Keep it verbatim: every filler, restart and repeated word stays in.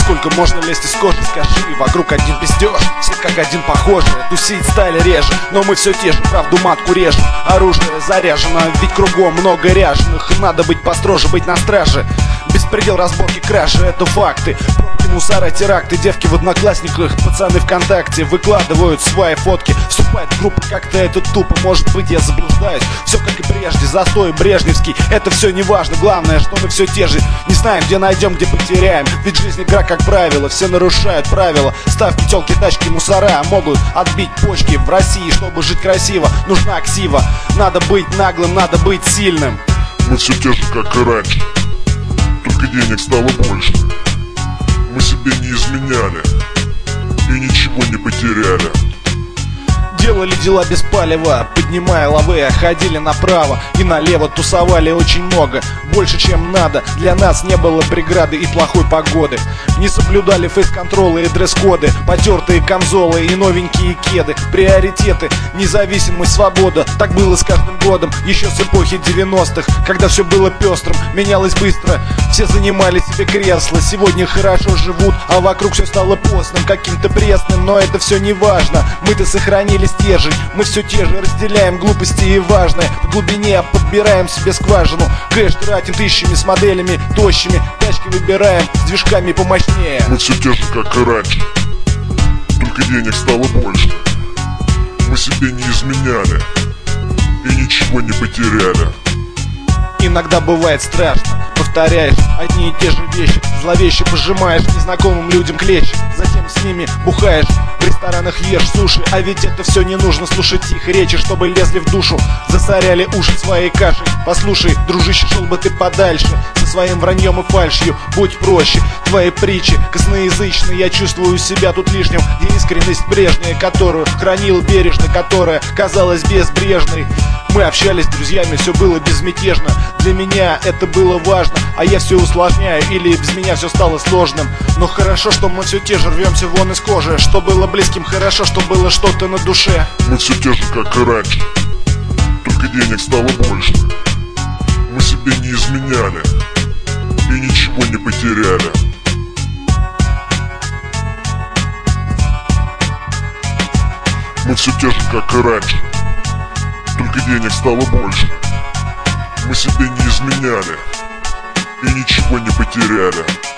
Сколько можно лезть из кожи, скажи, вокруг один пиздеж, все как один похожи, тусить стали реже, но мы все те же, правду матку режем. Оружие заряжено, ведь кругом много ряженых, надо быть построже, быть на страже. Беспредел, разборки, кражи, это факты. Пробки, мусора, теракты, девки в одноклассниках, пацаны ВКонтакте выкладывают свои фотки. Вступает в группу, как-то это тупо, может быть я заблуждаюсь. Все как и прежде, застой брежневский, это все не важно. Главное, что мы все те же, не знаем, где найдем, где потеряем. Ведь жизнь игра, как правило, все нарушают правила. Ставки, телки, тачки, мусора могут отбить почки. В России, чтобы жить красиво, нужна ксива. Надо быть наглым, надо быть сильным. Мы все те же, как и раньше, только денег стало больше. Мы себе не изменяли и ничего не потеряли. Делали дела без палева, поднимая лавы, ходили направо и налево, тусовали очень много, больше чем надо. Для нас не было преграды и плохой погоды. Не соблюдали фейс-контролы и дресс-коды, потертые камзолы и новенькие кеды. Приоритеты, независимость, свобода, так было с каждым годом. Еще с эпохи девяностых, когда все было пестрым, менялось быстро, все занимали себе кресла. Сегодня хорошо живут, а вокруг все стало постным, каким-то пресным, но это все не важно. Мы-то сохранили стержень, мы все те же, разделяем глупости и важное. В глубине подбираем себе скважину, кэш тратим тысячами с моделями тощими, тачки выбираем с движками помощнее. Мы все те же, как и раньше, только денег стало больше. Мы себе не изменяли и ничего не потеряли. Иногда бывает страшно, повторяешь одни и те же вещи, зловеще пожимаешь незнакомым людям клещи, затем с ними бухаешь, в ресторанах ешь суши. А ведь это все не нужно, слушать их речи, чтобы лезли в душу, засоряли уши своей кашей. Послушай, дружище, шел бы ты подальше со своим враньем и фальшью, будь проще. Твои притчи косноязычные, я чувствую себя тут лишним, где искренность прежняя, которую хранил бережно, которая казалась безбрежной. Мы общались с друзьями, все было безмятежно. Для меня это было важно, а я все усложняю, или без меня все стало сложным. Но хорошо, что мы все те же, рвемся вон из кожи. Что было близким, хорошо, что было что-то на душе. Мы все те же, как и раньше, только денег стало больше. Мы себе не изменяли и ничего не потеряли. Мы все те же, как и раньше, только денег стало больше. Мы себе не изменяли и ничего не потеряли.